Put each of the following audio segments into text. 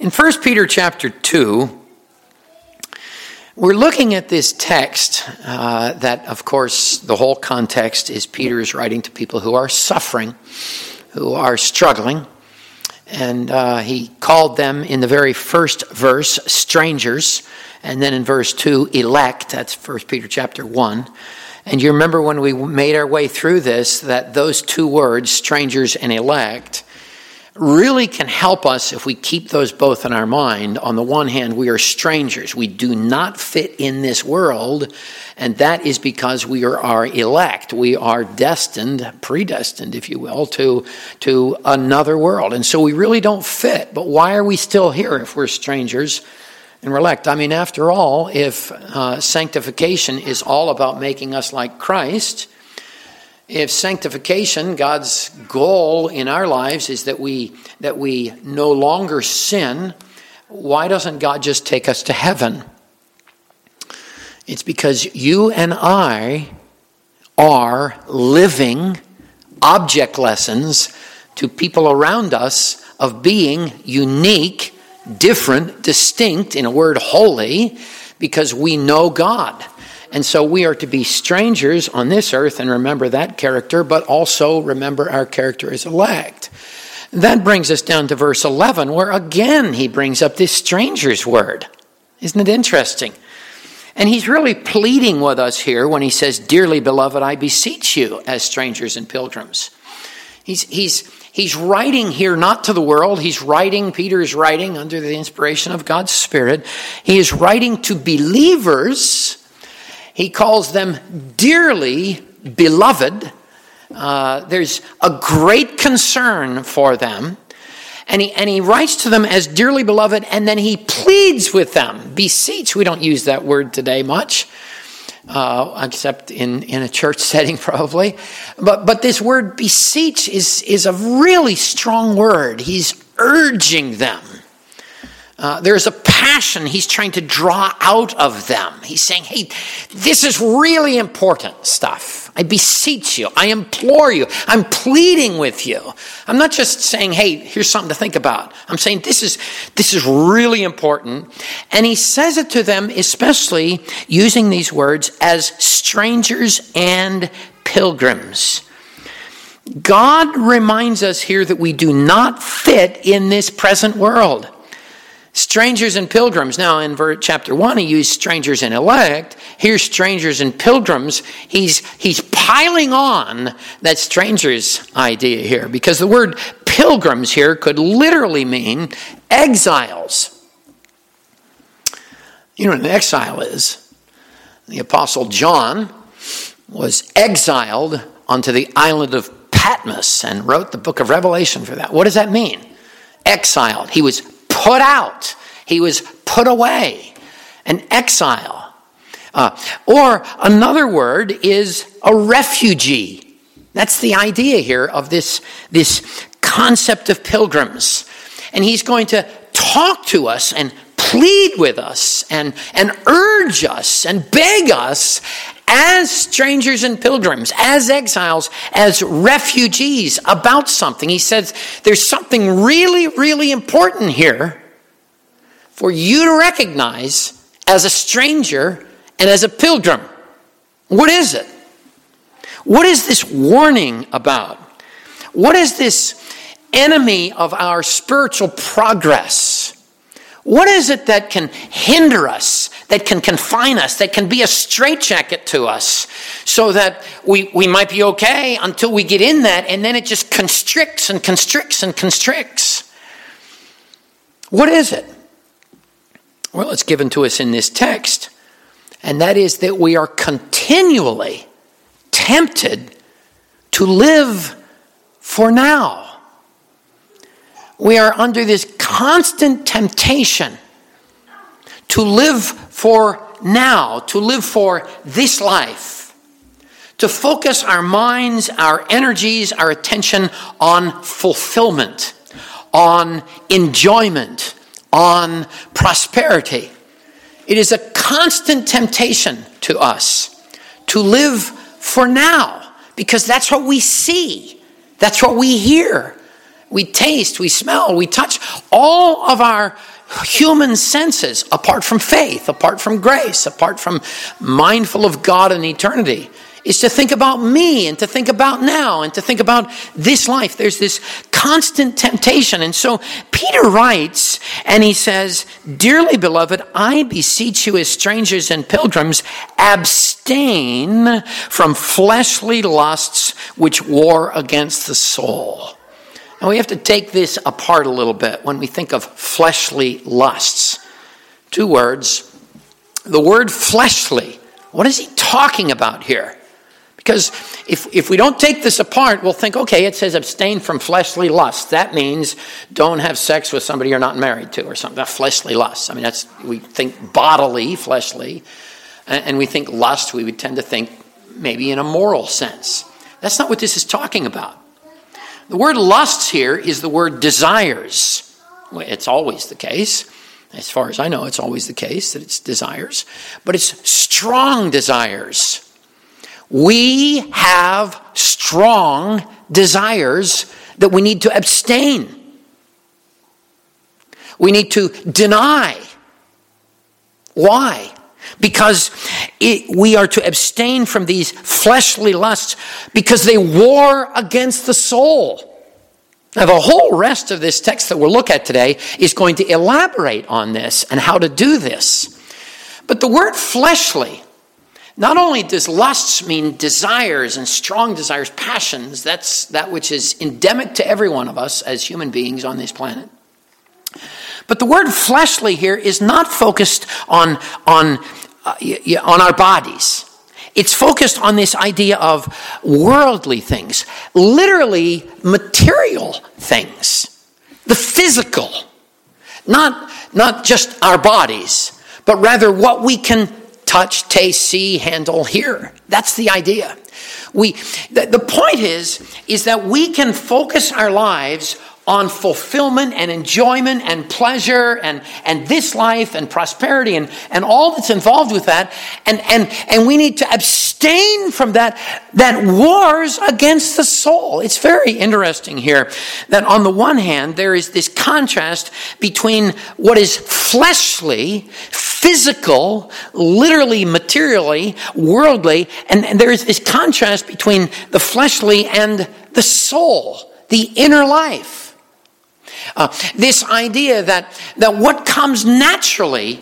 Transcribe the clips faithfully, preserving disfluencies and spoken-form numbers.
In First Peter chapter two, we're looking at this text uh, that, of course, the whole context is Peter is writing to people who are suffering, who are struggling. And uh, he called them in the very first verse, strangers. And then in verse two, elect. That's First Peter chapter one. And you remember when we made our way through this, that those two words, strangers and elect, really can help us if we keep those both in our mind. On the one hand, we are strangers. We do not fit in this world, and that is because we are, are elect. We are destined, predestined, if you will, to, to another world. And so we really don't fit. But why are we still here if we're strangers and we're elect? I mean, after all, if uh, sanctification is all about making us like Christ, if sanctification, God's goal in our lives, is that we that we no longer sin, why doesn't God just take us to heaven? It's because you and I are living object lessons to people around us of being unique, different, distinct, in a word, holy, because we know God. And so we are to be strangers on this earth and remember that character, but also remember our character as elect. That brings us down to verse eleven, where again he brings up this stranger's word. Isn't it interesting? And he's really pleading with us here when he says, "Dearly beloved, I beseech you as strangers and pilgrims." He's, he's, he's writing here not to the world. He's writing, Peter is writing under the inspiration of God's Spirit. He is writing to believers. He calls them dearly beloved. Uh, there's a great concern for them. And he, and he writes to them as dearly beloved, and then he pleads with them. Beseech, we don't use that word today much, uh, except in, in a church setting probably. But, but this word beseech is, is a really strong word. He's urging them. Uh, there's a passion he's trying to draw out of them. He's saying, hey, this is really important stuff. I beseech you. I implore you. I'm pleading with you. I'm not just saying, hey, here's something to think about. I'm saying this is, this is really important. And he says it to them, especially using these words as strangers and pilgrims. God reminds us here that we do not fit in this present world. Strangers and pilgrims. Now, in chapter one, he used strangers and elect. Here's strangers and pilgrims. He's, he's piling on that strangers idea here, because the word pilgrims here could literally mean exiles. You know what an exile is? The Apostle John was exiled onto the island of Patmos and wrote the book of Revelation for that. What does that mean? Exiled. He was put out. He was put away. An exile. Uh, or another word is a refugee. That's the idea here of this, this concept of pilgrims. And he's going to talk to us and plead with us and, and urge us and beg us as strangers and pilgrims, as exiles, as refugees about something. He says there's something really, really important here for you to recognize as a stranger and as a pilgrim. What is it? What is this warning about? What is this enemy of our spiritual progress? What is it that can hinder us, that can confine us, that can be a straitjacket to us so that we, we might be okay until we get in that, and then it just constricts and constricts and constricts? What is it? Well, it's given to us in this text, and that is that we are continually tempted to live for now. We are under this constant temptation to live for now, to live for this life, to focus our minds, our energies, our attention on fulfillment, on enjoyment, on prosperity. It is a constant temptation to us to live for now, because that's what we see, that's what we hear. We taste, we smell, we touch. All of our human senses, apart from faith, apart from grace, apart from mindful of God and eternity, is to think about me and to think about now and to think about this life. There's this constant temptation. And so Peter writes and he says, "Dearly beloved, I beseech you as strangers and pilgrims, abstain from fleshly lusts which war against the soul." And we have to take this apart a little bit when we think of fleshly lusts. Two words. The word fleshly, what is he talking about here? Because if, if we don't take this apart, we'll think, okay, it says abstain from fleshly lusts. That means don't have sex with somebody you're not married to or something. That fleshly lusts. I mean, that's, we think bodily, fleshly, and, and we think lust, we would tend to think maybe in a moral sense. That's not what this is talking about. The word lusts here is the word desires. Well, it's always the case. As far as I know, it's always the case that it's desires. But it's strong desires. We have strong desires that we need to abstain. We need to deny. Why? Because it, we are to abstain from these fleshly lusts because they war against the soul. Now, the whole rest of this text that we'll look at today is going to elaborate on this and how to do this. But the word fleshly, not only does lusts mean desires and strong desires, passions, that's that which is endemic to every one of us as human beings on this planet. But the word fleshly here is not focused on, on, uh, on our bodies. It's focused on this idea of worldly things, literally material things, the physical, not, not just our bodies, but rather what we can touch, taste, see, handle, hear. That's the idea. We, the, the point is, is that we can focus our lives on fulfillment and enjoyment and pleasure and, and this life and prosperity and, and all that's involved with that. And, and, and we need to abstain from that, that wars against the soul. It's very interesting here that on the one hand, there is this contrast between what is fleshly, physical, literally, materially, worldly, and, and there is this contrast between the fleshly and the soul, the inner life. Uh, this idea that, that what comes naturally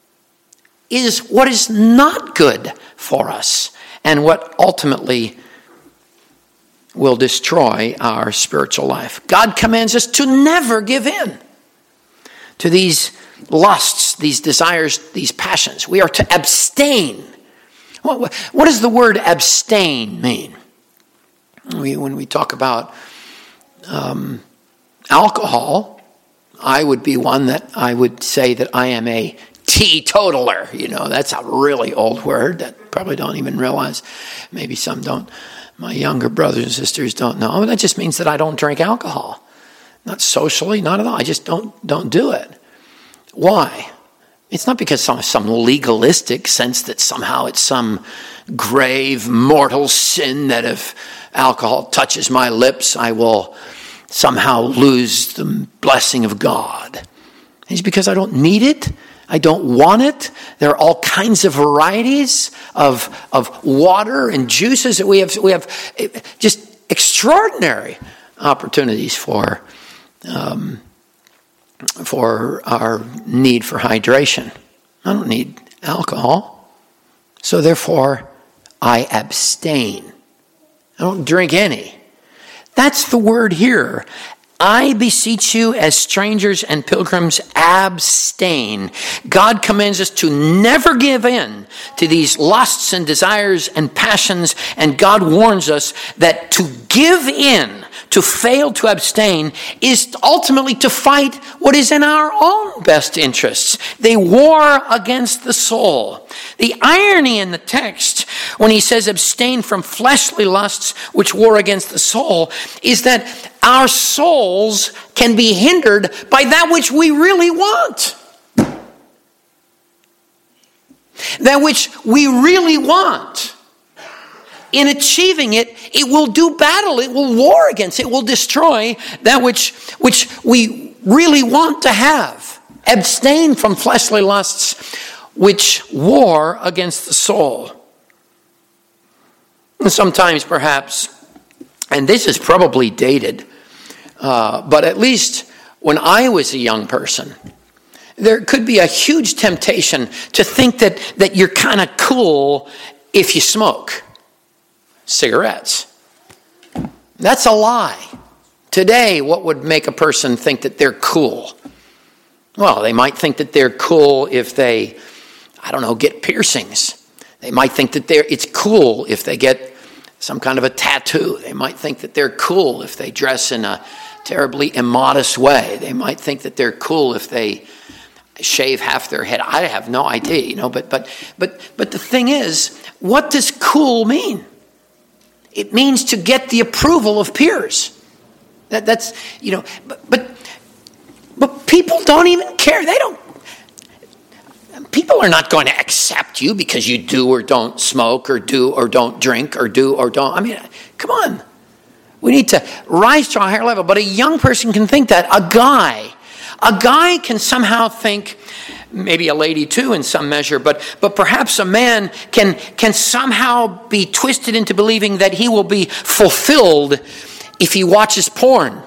is what is not good for us and what ultimately will destroy our spiritual life. God commands us to never give in to these lusts, these desires, these passions. We are to abstain. What, what does the word abstain mean? We, when we talk about um, alcohol, I would be one that I would say that I am a teetotaler. You know, that's a really old word that probably don't even realize. Maybe some don't. My younger brothers and sisters don't know. That just means that I don't drink alcohol. Not socially, not at all. I just don't don't do it. Why? It's not because some some legalistic sense that somehow it's some grave mortal sin that if alcohol touches my lips, I will somehow lose the blessing of God. It's because I don't need it. I don't want it. There are all kinds of varieties of, of water and juices that we have. We have just extraordinary opportunities for, um, for our need for hydration. I don't need alcohol. So therefore, I abstain. I don't drink any. That's the word here. I beseech you as strangers and pilgrims, abstain. God commands us to never give in to these lusts and desires and passions. And God warns us that to give in, to fail to abstain, is ultimately to fight what is in our own best interests. They war against the soul. The irony in the text, when he says abstain from fleshly lusts which war against the soul, is that our souls can be hindered by that which we really want. That which we really want. in achieving it, it will do battle. It will war against, it will destroy that which, which we really want to have. Abstain from fleshly lusts which war against the soul. And sometimes perhaps, and this is probably dated, uh, but at least when I was a young person, there could be a huge temptation to think that, that you're kind of cool if you smoke cigarettes. That's a lie. Today, what would make a person think that they're cool? Well, they might think that they're cool if they, I don't know, get piercings. They might think that they're it's cool if they get some kind of a tattoo. They might think that they're cool if they dress in a terribly immodest way. They might think that they're cool if they shave half their head. I have no idea, you know, but but but but the thing is, what does cool mean? It means to get the approval of peers. That that's, you know, but but but people don't even care. They don't People are not going to accept you because you do or don't smoke or do or don't drink or do or don't. I mean, come on. We need to rise to a higher level. But a young person can think that. A guy, a guy can somehow think, maybe a lady too in some measure, but but perhaps a man can can somehow be twisted into believing that he will be fulfilled if he watches porn.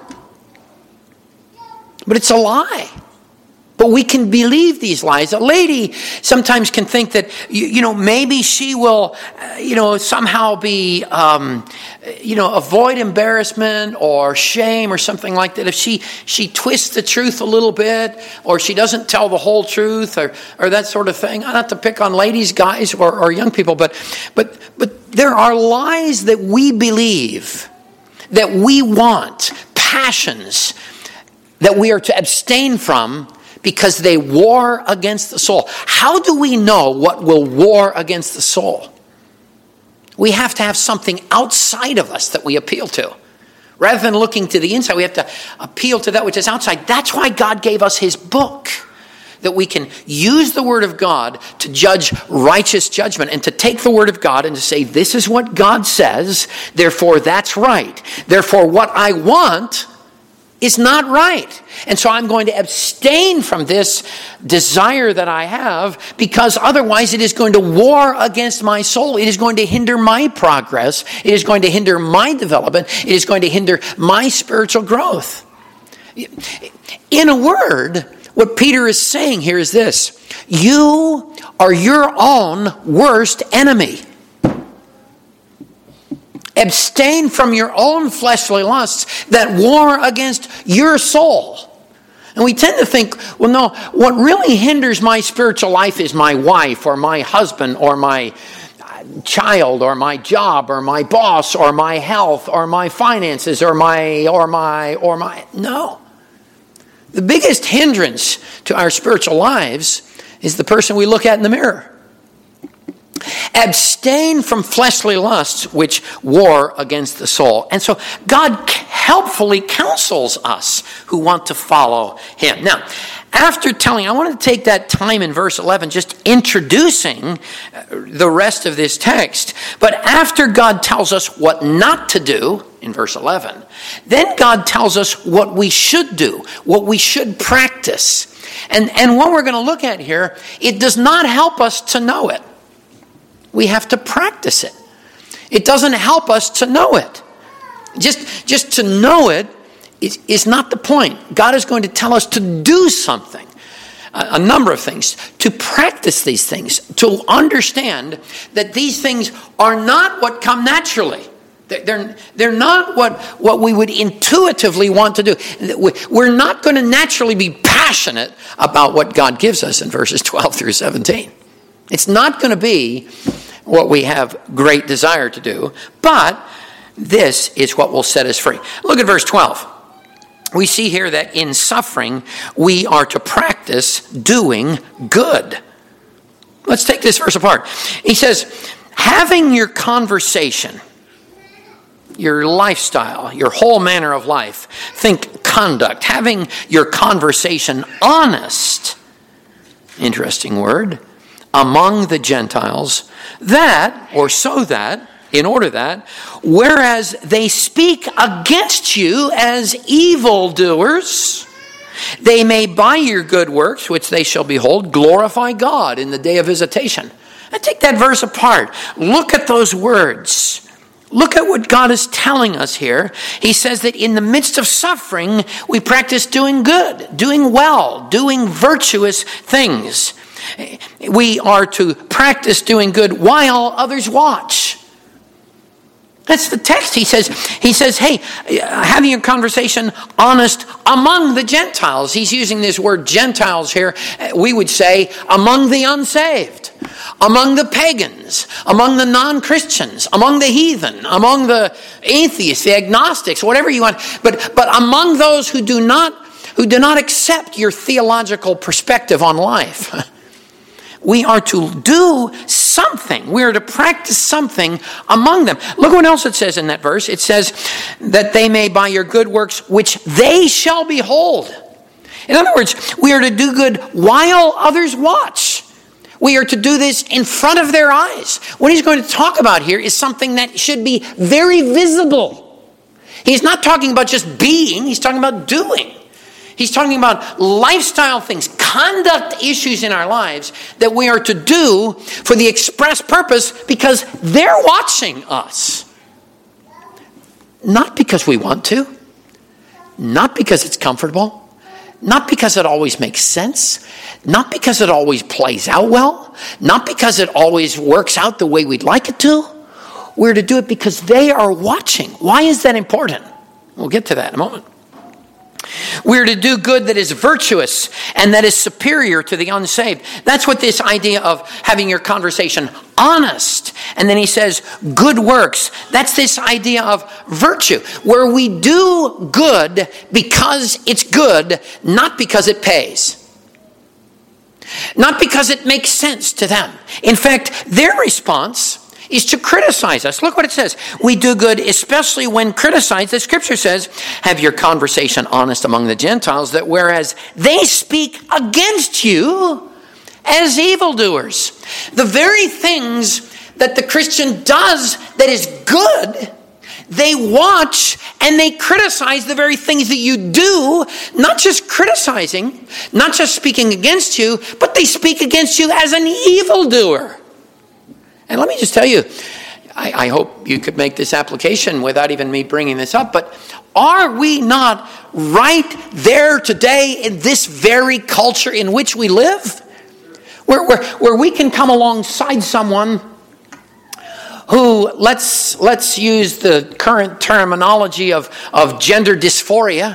But it's a lie. But we can believe these lies. A lady sometimes can think that, you, you know, maybe she will, uh, you know, somehow be, um, you know, avoid embarrassment or shame or something like that if she she twists the truth a little bit, or she doesn't tell the whole truth, or or that sort of thing. Not to pick on ladies, guys, or, or young people, but but but there are lies that we believe, that we want, passions that we are to abstain from, because they war against the soul. How do we know what will war against the soul? We have to have something outside of us that we appeal to. Rather than looking to the inside, we have to appeal to that which is outside. That's why God gave us his book, that we can use the word of God to judge righteous judgment, and to take the word of God and to say, this is what God says, therefore that's right. Therefore what I want is not right. And so I'm going to abstain from this desire that I have, because otherwise it is going to war against my soul. It is going to hinder my progress. It is going to hinder my development. It is going to hinder my spiritual growth. In a word, what Peter is saying here is this: you are your own worst enemy. Abstain from your own fleshly lusts that war against your soul. And we tend to think, well, no, what really hinders my spiritual life is my wife or my husband or my child or my job or my boss or my health or my finances or my, or my, or my, no. The biggest hindrance to our spiritual lives is the person we look at in the mirror. Abstain from fleshly lusts which war against the soul. And so God helpfully counsels us who want to follow him. Now, after telling, I want to take that time in verse eleven just introducing the rest of this text. But after God tells us what not to do in verse eleven, then God tells us what we should do, what we should practice. And, and what we're going to look at here, it does not help us to know it. We have to practice it. It doesn't help us to know it. Just, just to know it is, is not the point. God is going to tell us to do something, a, a number of things, to practice these things, to understand that these things are not what come naturally. They're, they're not what, what we would intuitively want to do. We're not going to naturally be passionate about what God gives us in verses twelve through seventeen. It's not going to be what we have great desire to do, but this is what will set us free. Look at verse twelve. We see here that in suffering, we are to practice doing good. Let's take this verse apart. He says, having your conversation, your lifestyle, your whole manner of life, think conduct, having your conversation honest, interesting word, among the Gentiles, that, or so that, in order that, whereas they speak against you as evildoers, they may by your good works, which they shall behold, glorify God in the day of visitation. Now take that verse apart. Look at those words. Look at what God is telling us here. He says that in the midst of suffering, we practice doing good, doing well, doing virtuous things. We are to practice doing good while others watch. That's the text. He says, he says, hey, having a conversation honest among the Gentiles. He's using this word Gentiles here. We would say among the unsaved, among the pagans, among the non-Christians, among the heathen, among the atheists, the agnostics, whatever you want. But, but among those who do not, who do not accept your theological perspective on life. We are to do something. We are to practice something among them. Look what else it says in that verse. It says that they may by your good works, which they shall behold. In other words, we are to do good while others watch. We are to do this in front of their eyes. What he's going to talk about here is something that should be very visible. He's not talking about just being. He's talking about doing. He's talking about lifestyle things, conduct issues in our lives that we are to do for the express purpose because they're watching us. Not because we want to, not because it's comfortable, not because it always makes sense, not because it always plays out well, not because it always works out the way we'd like it to. We're to do it because they are watching. Why is that important? We'll get to that in a moment. We're to do good that is virtuous and that is superior to the unsaved. That's what this idea of having your conversation honest. And then he says good works. That's this idea of virtue, where we do good because it's good, not because it pays. Not because it makes sense to them. In fact, their response is to criticize us. Look what it says. We do good, especially when criticized. The scripture says, have your conversation honest among the Gentiles, that whereas they speak against you as evildoers. The very things that the Christian does that is good, they watch and they criticize the very things that you do, not just criticizing, not just speaking against you, but they speak against you as an evildoer. And let me just tell you, I, I hope you could make this application without even me bringing this up, but are we not right there today in this very culture in which we live? Where, where, where we can come alongside someone who, let's, let's use the current terminology of, of gender dysphoria,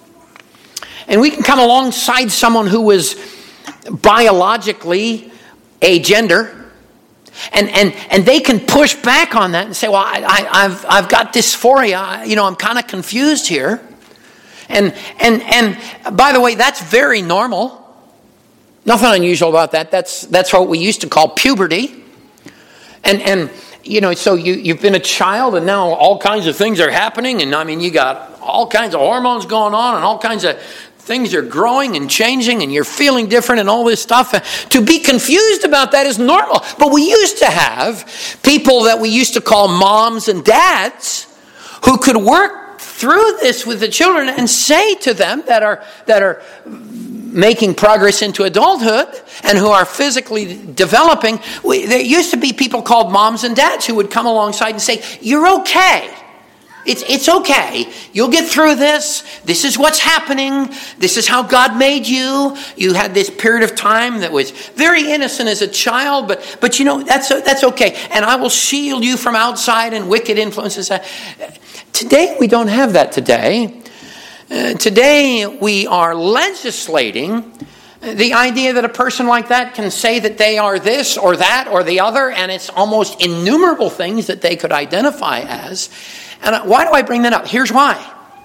and we can come alongside someone who is biologically agender, And, and and they can push back on that and say, well, I, I, I've I've got dysphoria. You know, I'm kind of confused here. And and and by the way, that's very normal. Nothing unusual about that. That's that's what we used to call puberty. And and you know, so you you've been a child, and now all kinds of things are happening. And I mean, you got all kinds of hormones going on, and all kinds of things are growing and changing, and you're feeling different and all this stuff. To be confused about that is normal. But we used to have people that we used to call moms and dads who could work through this with the children and say to them that are that are making progress into adulthood and who are physically developing. We, there used to be people called moms and dads who would come alongside and say, you're okay. It's, it's okay. You'll get through this. This is what's happening. This is how God made you. You had this period of time that was very innocent as a child, but but you know, that's that's okay. And I will shield you from outside and wicked influences. Today, we don't have that today. Uh, today, we are legislating the idea that a person like that can say that they are this or that or the other, and it's almost innumerable things that they could identify as. And why do I bring that up? Here's why.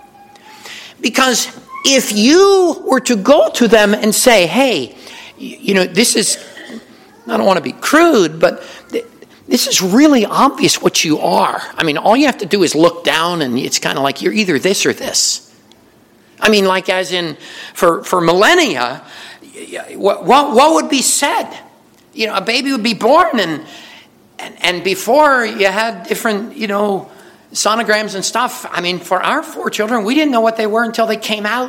Because if you were to go to them and say, hey, you know, this is, I don't want to be crude, but this is really obvious what you are. I mean, all you have to do is look down, and it's kind of like you're either this or this. I mean, like as in, for, for millennia, what, what, what would be said? You know, a baby would be born, and And, and before you had different, you know, sonograms and stuff, I mean, for our four children, we didn't know what they were until they came out.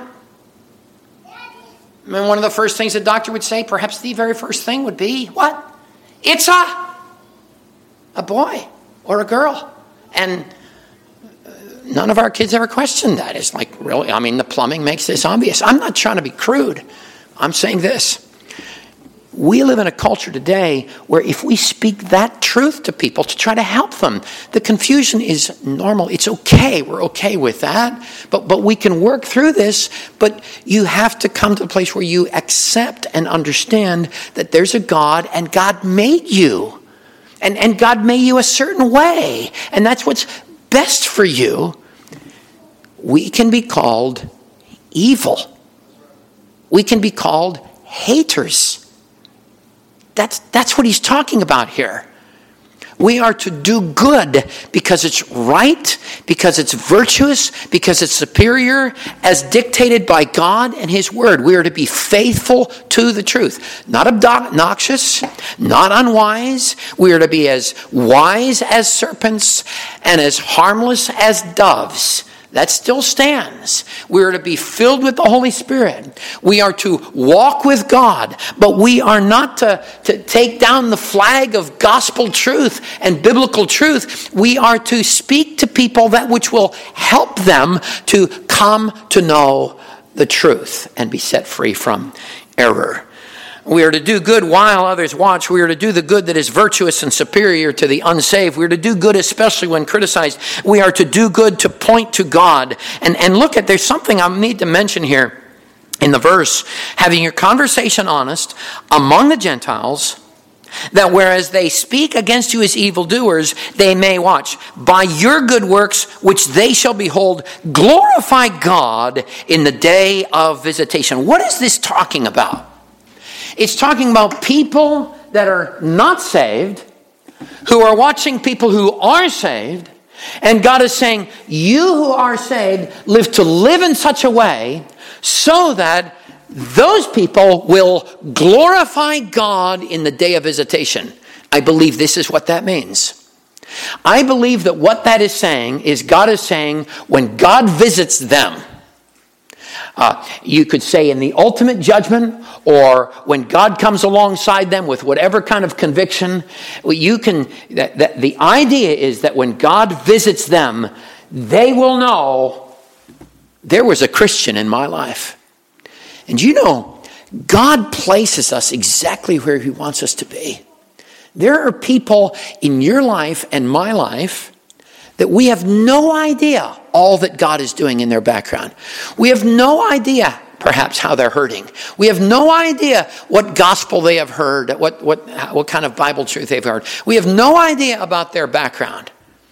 I mean, one of the first things the doctor would say, perhaps the very first thing would be, what? It's a, a boy or a girl. And none of our kids ever questioned that. It's like, really, I mean, the plumbing makes this obvious. I'm not trying to be crude. I'm saying this. We live in a culture today where if we speak that truth to people to try to help them, the confusion is normal. It's okay. We're okay with that. But but we can work through this. But you have to come to a place where you accept and understand that there's a God and God made you. And, and God made you a certain way. And that's what's best for you. We can be called evil. We can be called haters. That's, that's what he's talking about here. We are to do good because it's right, because it's virtuous, because it's superior, as dictated by God and his word. We are to be faithful to the truth. Not obnoxious, not unwise. We are to be as wise as serpents and as harmless as doves. That still stands. We are to be filled with the Holy Spirit. We are to walk with God, but we are not to, to take down the flag of gospel truth and biblical truth. We are to speak to people that which will help them to come to know the truth and be set free from error. We are to do good while others watch. We are to do the good that is virtuous and superior to the unsaved. We are to do good especially when criticized. We are to do good to point to God. And, and look at, there's something I need to mention here in the verse. Having your conversation honest among the Gentiles, that whereas they speak against you as evildoers, they may watch. By your good works, which they shall behold, glorify God in the day of visitation. What is this talking about? It's talking about people that are not saved, who are watching people who are saved, and God is saying, you who are saved, live to live in such a way so that those people will glorify God in the day of visitation. I believe this is what that means. I believe that what that is saying is God is saying when God visits them, Uh, you could say in the ultimate judgment, or when God comes alongside them with whatever kind of conviction, you can. That, that the idea is that when God visits them, they will know there was a Christian in my life. And you know, God places us exactly where he wants us to be. There are people in your life and my life that we have no idea all that God is doing in their background. We have no idea, perhaps, how they're hurting. We have no idea what gospel they have heard, what, what, what kind of Bible truth they've heard. We have no idea about their background.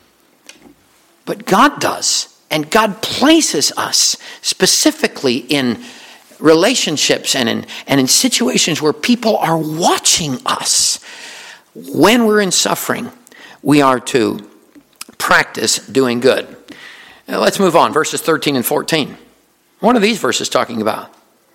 But God does. And God places us specifically in relationships and in, and in situations where people are watching us. When we're in suffering, we are to practice doing good. Now let's move on. Verses thirteen and fourteen. What are these verses talking about?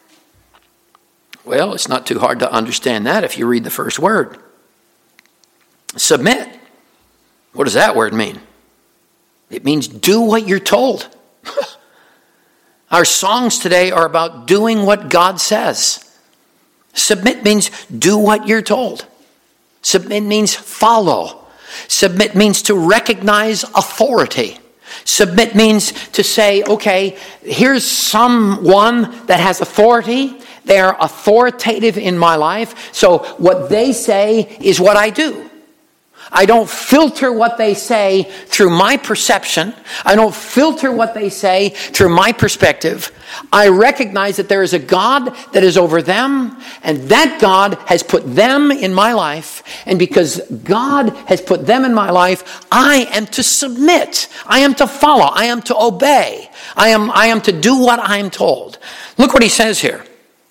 Well, it's not too hard to understand that if you read the first word. Submit. What does that word mean? It means do what you're told. Our songs today are about doing what God says. Submit means do what you're told. Submit means follow. Submit means to recognize authority. Submit means to say, okay, here's someone that has authority. They are authoritative in my life. So what they say is what I do. I don't filter what they say through my perception. I don't filter what they say through my perspective. I recognize that there is a God that is over them, and that God has put them in my life. And because God has put them in my life, I am to submit. I am to follow. I am to obey. I am, I am to do what I am told. Look what he says here.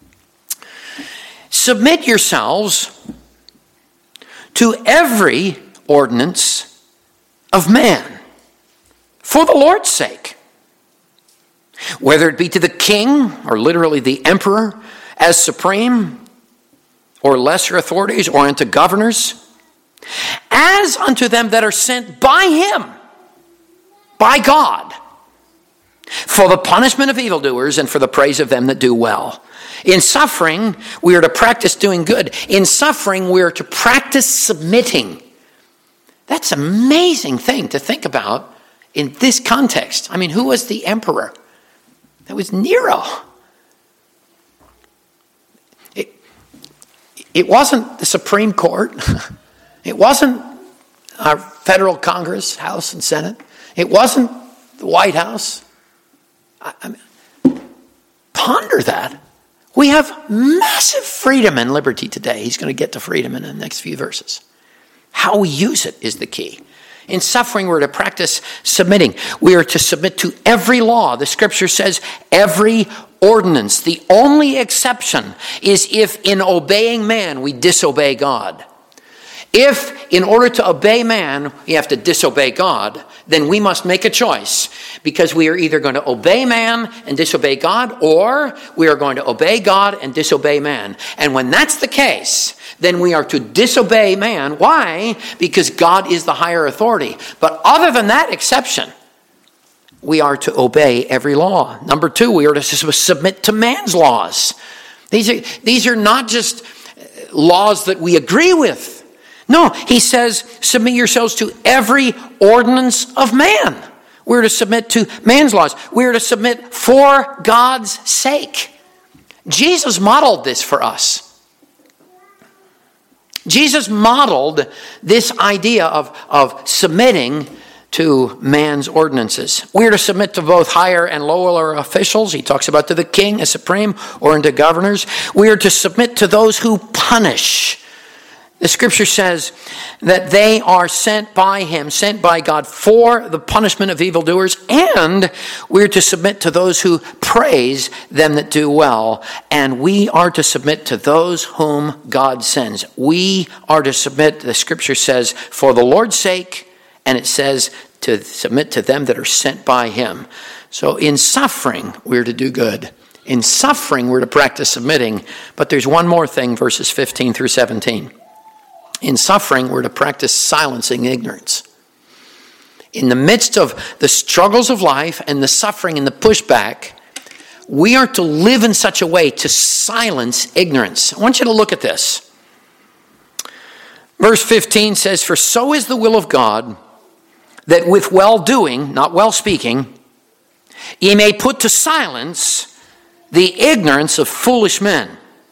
Submit yourselves to every ordinance of man, for the Lord's sake. Whether it be to the king, or literally the emperor, as supreme, or lesser authorities, or unto governors, as unto them that are sent by him, by God, for the punishment of evildoers and for the praise of them that do well. In suffering, we are to practice doing good. In suffering, we are to practice submitting. That's an amazing thing to think about in this context. I mean, who was the emperor? That was Nero. It, it wasn't the Supreme Court. It wasn't our federal Congress, House and Senate. It wasn't the White House. I, I mean, ponder that. We have massive freedom and liberty today. He's going to get to freedom in the next few verses. How we use it is the key. In suffering, we're to practice submitting. We are to submit to every law. The scripture says every ordinance. The only exception is if in obeying man we disobey God. If in order to obey man we have to disobey God, then we must make a choice, because we are either going to obey man and disobey God, or we are going to obey God and disobey man. And when that's the case, then we are to disobey man. Why? Because God is the higher authority. But other than that exception, we are to obey every law. Number two, we are to submit to man's laws. These are, these are not just laws that we agree with. No, he says, submit yourselves to every ordinance of man. We're to submit to man's laws. We're to submit for God's sake. Jesus modeled this for us. Jesus modeled this idea of, of submitting to man's ordinances. We're to submit to both higher and lower officials. He talks about to the king as supreme, or into governors. We are to submit to those who punish. The scripture says that they are sent by him, sent by God for the punishment of evildoers, and we're to submit to those who praise them that do well, and we are to submit to those whom God sends. We are to submit, the scripture says, for the Lord's sake, and it says to submit to them that are sent by him. So in suffering, we're to do good. In suffering, we're to practice submitting, but there's one more thing, verses fifteen through seventeen. In suffering, we're to practice silencing ignorance. In the midst of the struggles of life and the suffering and the pushback, we are to live in such a way to silence ignorance. I want you to look at this. Verse fifteen says, for so is the will of God, that with well-doing, not well-speaking, ye may put to silence the ignorance of foolish men.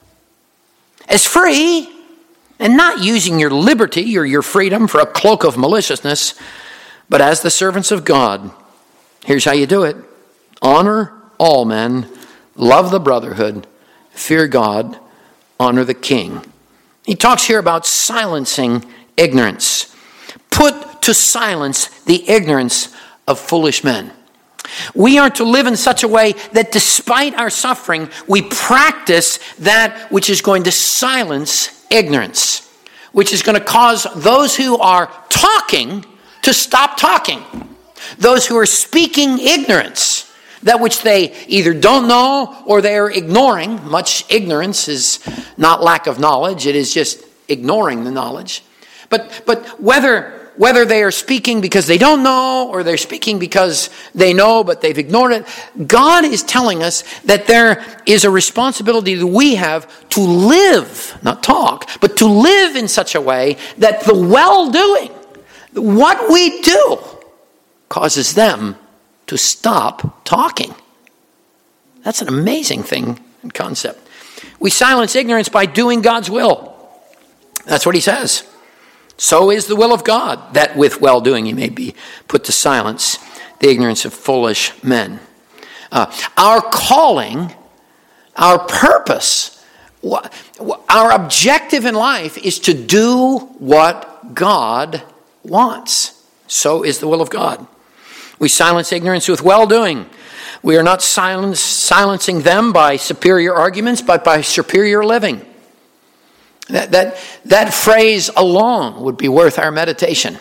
As free, and not using your liberty or your freedom for a cloak of maliciousness, but as the servants of God. Here's how you do it. Honor all men, love the brotherhood, fear God, honor the king. He talks here about silencing ignorance. Put to silence the ignorance of foolish men. We are to live in such a way that despite our suffering, we practice that which is going to silence ignorance, which is going to cause those who are talking to stop talking. Those who are speaking ignorance, that which they either don't know or they are ignoring. Much ignorance is not lack of knowledge, it is just ignoring the knowledge. But but whether whether they are speaking because they don't know or they're speaking because they know but they've ignored it, God is telling us that there is a responsibility that we have to live, not talk, but to live in such a way that the well-doing, what we do, causes them to stop talking. That's an amazing thing and concept. We silence ignorance by doing God's will. That's what he says. So is the will of God, that with well-doing you may be put to silence the ignorance of foolish men. Uh, our calling, our purpose, our objective in life is to do what God wants. So is the will of God. We silence ignorance with well-doing. We are not silence, silencing them by superior arguments, but by superior living. That, that, that phrase alone would be worth our meditation.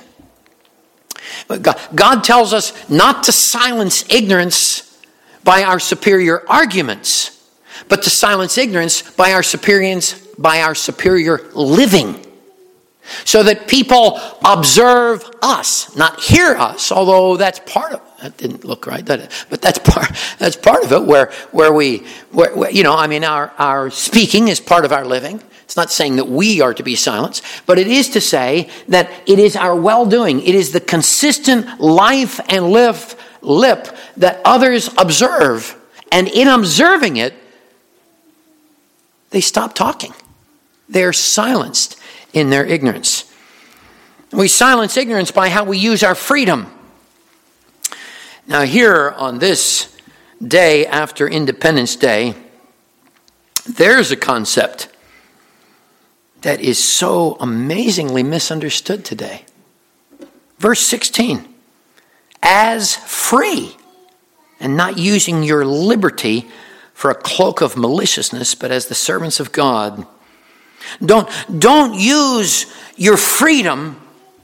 God, God tells us not to silence ignorance by our superior arguments, but to silence ignorance by our superior, by our superior living. so that people observe us, not hear us, although that's part of it. That didn't look right, did it? But that's part, that's part of it, where, where we, where, where, you know, I mean, our, our speaking is part of our living. It's not saying that we are to be silenced, but it is to say that it is our well-doing. It is the consistent life and live, lip that others observe. And in observing it, they stop talking. They're silenced in their ignorance. We silence ignorance by how we use our freedom. Now here on this day after Independence Day, there's a concept that is so amazingly misunderstood today. Verse sixteen, as free, and not using your liberty for a cloak of maliciousness, but as the servants of God. Don't, don't use your freedom.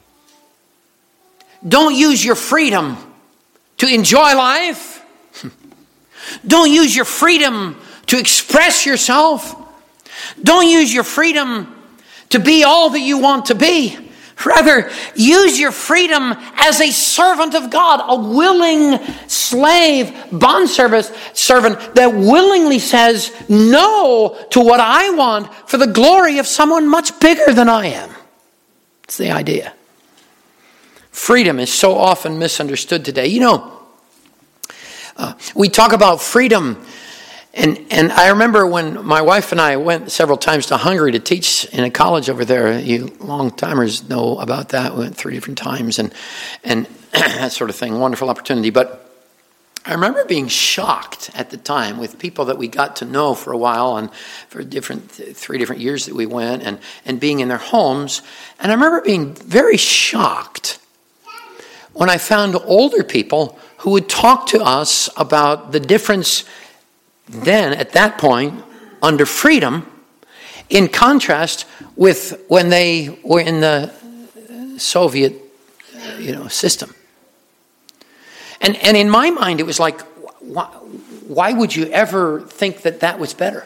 Don't use your freedom to enjoy life. Don't use your freedom to express yourself. Don't use your freedom to be all that you want to be. Rather, use your freedom as a servant of God, a willing slave, bondservant servant that willingly says no to what I want for the glory of someone much bigger than I am. It's the idea. Freedom is so often misunderstood today. You know, uh, we talk about freedom. And and I remember when my wife and I went several times to Hungary to teach in a college over there. You long-timers know about that. We went three different times and and that sort of thing. Wonderful opportunity. But I remember being shocked at the time with people that we got to know for a while and for different three different years that we went and, and being in their homes. And I remember being very shocked when I found older people who would talk to us about the difference then, at that point, under freedom, in contrast with when they were in the Soviet, you know, system. And and in my mind, it was like, why, why would you ever think that that was better?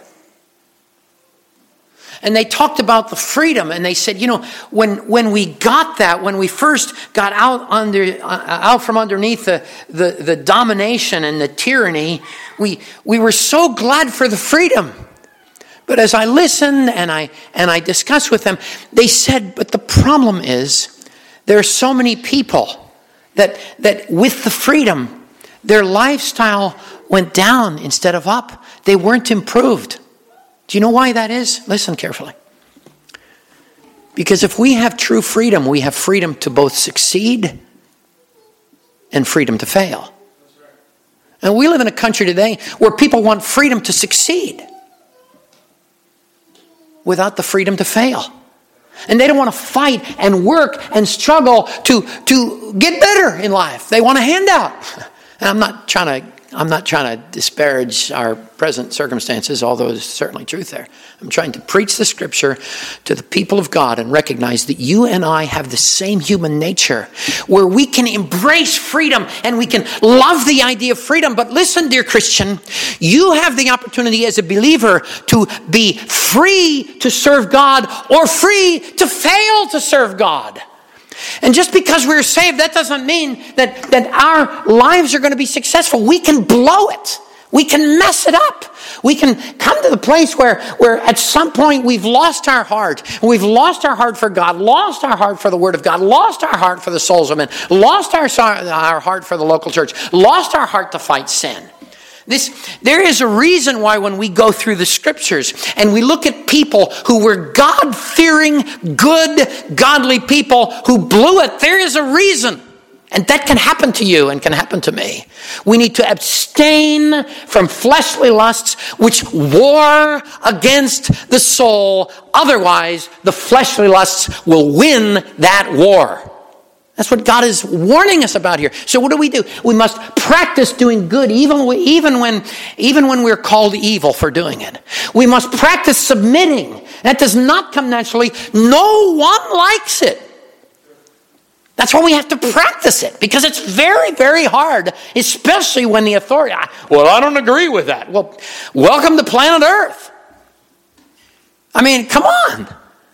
And they talked about the freedom, and they said, you know, when when we got that, when we first got out under uh, out from underneath the, the the domination and the tyranny, we we were so glad for the freedom. But as I listened and I and I discussed with them, they said, but the problem is there are so many people that that with the freedom, their lifestyle went down instead of up. They weren't improved. Do you know why that is? Listen carefully. Because if we have true freedom, we have freedom to both succeed and freedom to fail. And we live in a country today where people want freedom to succeed without the freedom to fail. And they don't want to fight and work and struggle to, to get better in life. They want a handout. And I'm not trying to I'm not trying to disparage our present circumstances, although there's certainly truth there. I'm trying to preach the scripture to the people of God and recognize that you and I have the same human nature where we can embrace freedom and we can love the idea of freedom. But listen, dear Christian, you have the opportunity as a believer to be free to serve God or free to fail to serve God. And just because we're saved, that doesn't mean that, that our lives are going to be successful. We can blow it. We can mess it up. We can come to the place where, where at some point we've lost our heart. We've lost our heart for God, lost our heart for the Word of God, lost our heart for the souls of men, lost our, our heart for the local church, lost our heart to fight sin. This, there is a reason why when we go through the scriptures and we look at people who were God-fearing, good, godly people who blew it, there is a reason. And that can happen to you and can happen to me. We need to abstain from fleshly lusts which war against the soul. Otherwise, the fleshly lusts will win that war. That's what God is warning us about here. So what do we do? We must practice doing good even, even, when, even when we're called evil for doing it. We must practice submitting. That does not come naturally. No one likes it. That's why we have to practice it, because it's very, very hard, especially when the authority, well, I don't agree with that. Well, welcome to planet Earth. I mean, come on.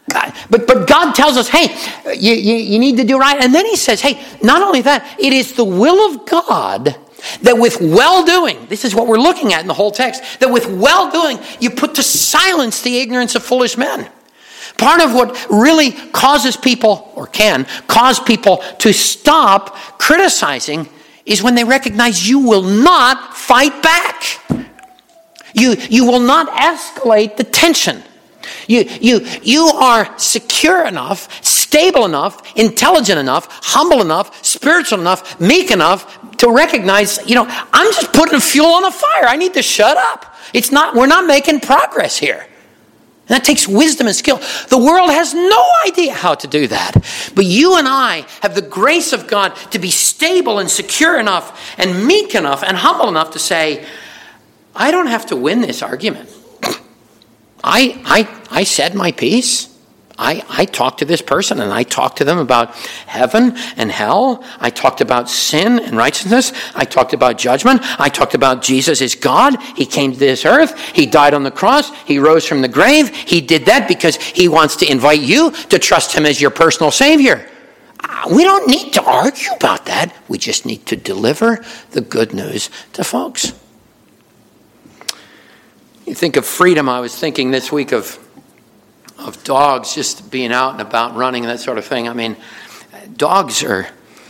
But but God tells us, hey, you, you, you need to do right. And then he says, hey, not only that, it is the will of God that with well-doing, this is what we're looking at in the whole text, that with well-doing, you put to silence the ignorance of foolish men. Part of what really causes people, or can cause people to stop criticizing, is when they recognize you will not fight back. You, you will not escalate the tension. You, you, you are secure enough, stable enough, intelligent enough, humble enough, spiritual enough, meek enough to recognize, you know, I'm just putting fuel on the fire. I need to shut up. It's not, we're not making progress here. And that takes wisdom and skill. The world has no idea how to do that. But you and I have the grace of God to be stable and secure enough and meek enough and humble enough to say, I don't have to win this argument. I I I said my piece. I, I talked to this person and I talked to them about heaven and hell. I talked about sin and righteousness. I talked about judgment. I talked about Jesus is God. He came to this earth. He died on the cross. He rose from the grave. He did that because he wants to invite you to trust him as your personal Savior. We don't need to argue about that. We just need to deliver the good news to folks. You think of freedom. I was thinking this week of of dogs just being out and about, running and that sort of thing. I mean, dogs are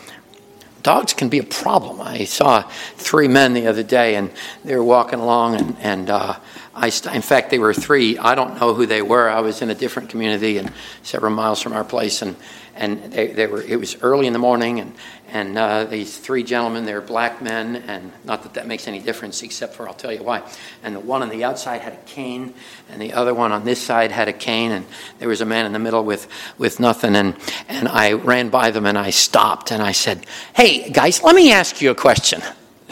dogs can be a problem. I saw three men the other day, and they were walking along, and and uh, I st- in fact they were three. I don't know who they were. I was in a different community and several miles from our place, and and they, they were. It was early in the morning, and and uh, these three gentlemen, they were black men, and not that that makes any difference, except for I'll tell you why. And the one on the outside had a cane, and the other one on this side had a cane, and there was a man in the middle with, with nothing. And, and I ran by them, and I stopped, and I said, hey, guys, let me ask you a question.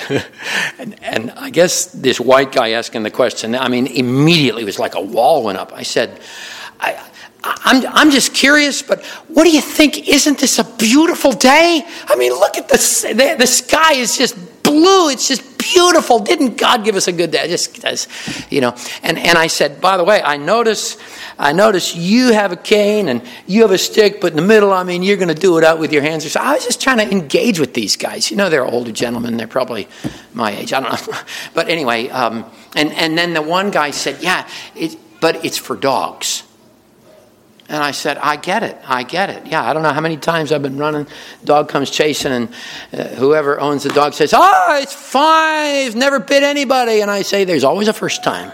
and, and I guess this white guy asking the question, I mean, immediately it was like a wall went up. I said, I... I'm I'm just curious, but what do you think? Isn't this a beautiful day? I mean, look at the the, the sky is just blue. It's just beautiful. Didn't God give us a good day? Just as, you know. And and I said, by the way, I notice I notice you have a cane and you have a stick, but in the middle, I mean, you're going to do it out with your hands. So I was just trying to engage with these guys. You know, they're older gentlemen. They're probably my age. I don't know. But anyway, um, and and then the one guy said, yeah, it, but it's for dogs. And I said, I get it. I get it. Yeah, I don't know how many times I've been running. Dog comes chasing, and uh, whoever owns the dog says, oh, it's fine. It's never bit anybody. And I say, there's always a first time.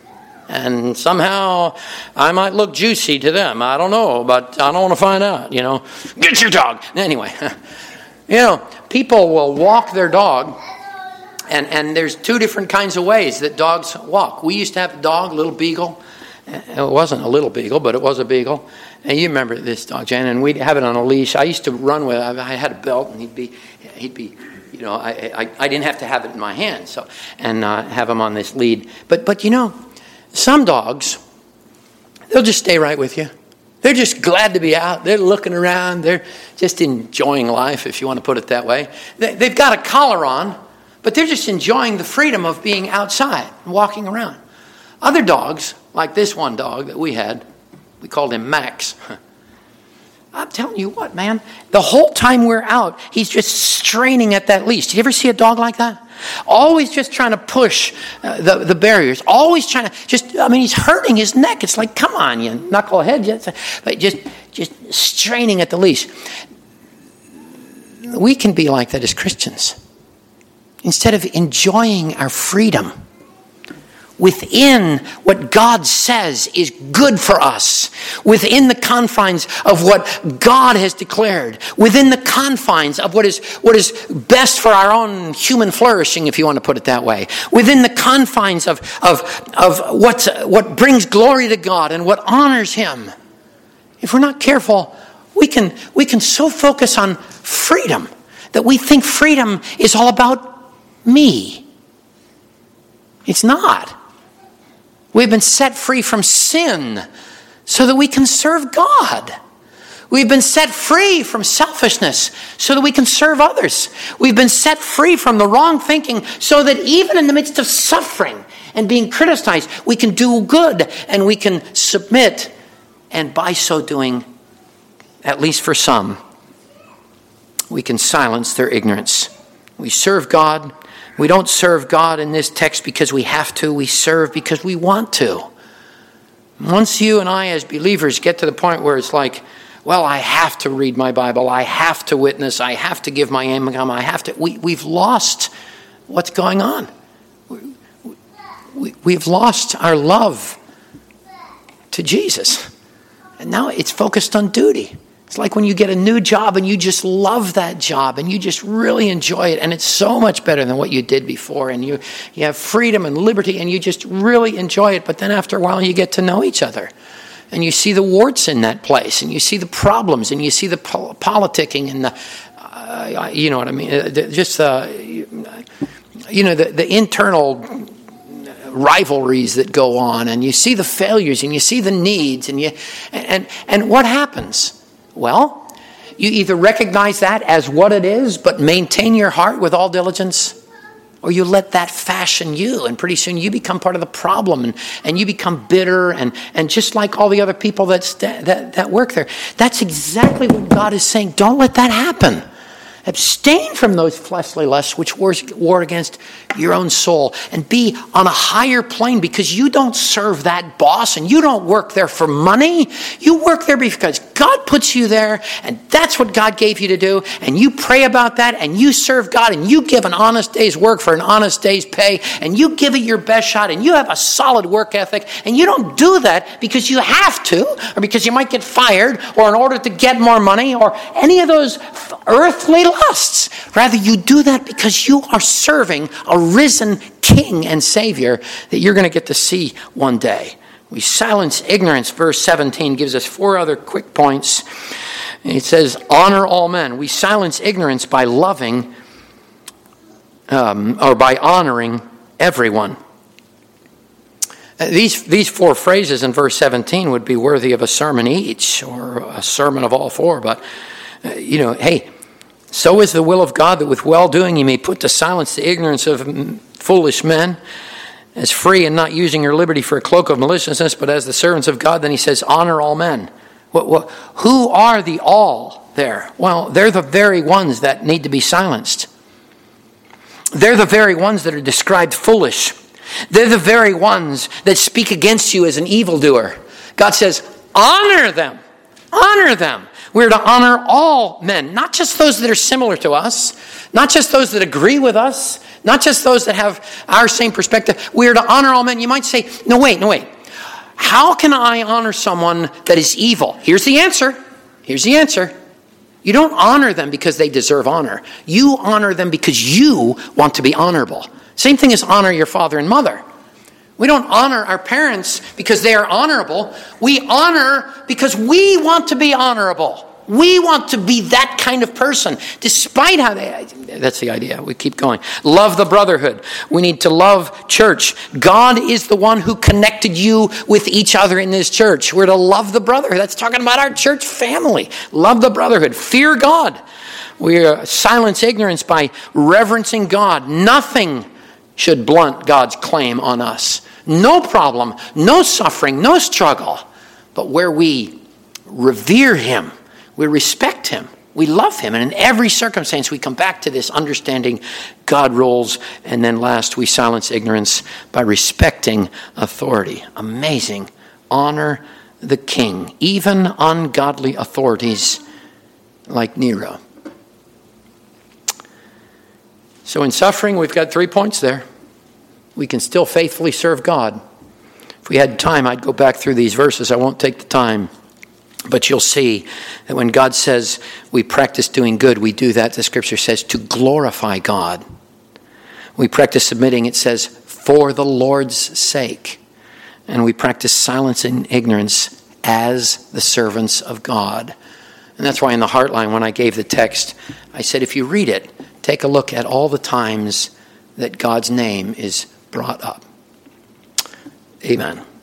And somehow I might look juicy to them. I don't know, but I don't want to find out, you know. Get your dog. Anyway, you know, people will walk their dog. And, and there's two different kinds of ways that dogs walk. We used to have a dog, a little beagle. It wasn't a little beagle, but it was a beagle. And you remember this dog, Jan, and we'd have it on a leash. I used to run with it. I had a belt, and he'd be, he'd be, you know, I, I, I didn't have to have it in my hand, so, and uh, have him on this lead. But, but you know, some dogs, they'll just stay right with you. They're just glad to be out. They're looking around. They're just enjoying life, if you want to put it that way. They, they've got a collar on, but they're just enjoying the freedom of being outside and walking around. Other dogs, like this one dog that we had, we called him Max. I'm telling you what, man, the whole time we're out, he's just straining at that leash. Did you ever see a dog like that? Always just trying to push uh, the, the barriers. Always trying to just, I mean, he's hurting his neck. It's like, come on, you knucklehead. But just, just straining at the leash. We can be like that as Christians. Instead of enjoying our freedom within what God says is good for us, within the confines of what God has declared, within the confines of what is what is best for our own human flourishing, if you want to put it that way, within the confines of of of what's, what brings glory to God and what honors Him. If we're not careful, we can we can so focus on freedom that we think freedom is all about me. It's not. We've been set free from sin so that we can serve God. We've been set free from selfishness so that we can serve others. We've been set free from the wrong thinking so that even in the midst of suffering and being criticized, we can do good and we can submit And by so doing, at least for some, we can silence their ignorance. We serve God. We don't serve God in this text because we have to. We serve because we want to. Once you and I as believers get to the point where it's like, well, I have to read my Bible. I have to witness. I have to give my income. I have to. We, we've lost what's going on. We, we, we've lost our love to Jesus. And now it's focused on duty. It's like when you get a new job and you just love that job and you just really enjoy it, and it's so much better than what you did before, and you, you have freedom and liberty and you just really enjoy it. But then after a while you get to know each other and you see the warts in that place and you see the problems and you see the pol- politicking and the, uh, you know what I mean, just uh, you know, the, the internal rivalries that go on, and you see the failures and you see the needs, and you and and what happens? Well, you either recognize that as what it is, but maintain your heart with all diligence, or you let that fashion you, and pretty soon you become part of the problem, and, and you become bitter, and, and just like all the other people that, st- that that work there. That's exactly what God is saying. Don't let that happen. Abstain from those fleshly lusts which war against your own soul, and be on a higher plane, because you don't serve that boss and you don't work there for money. You work there because God puts you there, and that's what God gave you to do, and you pray about that, and you serve God, and you give an honest day's work for an honest day's pay, and you give it your best shot, and you have a solid work ethic, and you don't do that because you have to, or because you might get fired, or in order to get more money, or any of those earthly lusts. Rather, you do that because you are serving a risen King and Savior that you're going to get to see one day. We silence ignorance. Verse seventeen gives us four other quick points. It says, honor all men. We silence ignorance by loving um, or by honoring everyone. These, these four phrases in verse seventeen would be worthy of a sermon each, or a sermon of all four. But, uh, you know, hey, so is the will of God that with well-doing you may put to silence the ignorance of foolish men, as free and not using your liberty for a cloak of maliciousness, but as the servants of God. Then he says, honor all men. What, what, who are the all there? Well, they're the very ones that need to be silenced. They're the very ones that are described foolish. They're the very ones that speak against you as an evildoer. God says, honor them. Honor them. We're to honor all men, not just those that are similar to us, not just those that agree with us, not just those that have our same perspective. We're to honor all men. You might say, no, wait, no, wait. How can I honor someone that is evil? Here's the answer. Here's the answer. You don't honor them because they deserve honor. You honor them because you want to be honorable. Same thing as honor your father and mother. We don't honor our parents because they are honorable. We honor because we want to be honorable. We want to be that kind of person, despite how they... That's the idea. We keep going. Love the brotherhood. We need to love church. God is the one who connected you with each other in this church. We're to love the brotherhood. That's talking about our church family. Love the brotherhood. Fear God. We silence ignorance by reverencing God. Nothing should blunt God's claim on us. No problem, no suffering, no struggle. But where we revere him, we respect him, we love him. And in every circumstance, we come back to this understanding God rules. And then last, we silence ignorance by respecting authority. Amazing. Honor the king, even ungodly authorities like Nero. So in suffering, we've got three points there. We can still faithfully serve God. If we had time, I'd go back through these verses. I won't take the time. But you'll see that when God says we practice doing good, we do that, the scripture says, to glorify God. We practice submitting, it says, for the Lord's sake. And we practice silencing ignorance as the servants of God. And that's why in the Heartline, when I gave the text, I said, if you read it, take a look at all the times that God's name is brought up. Amen.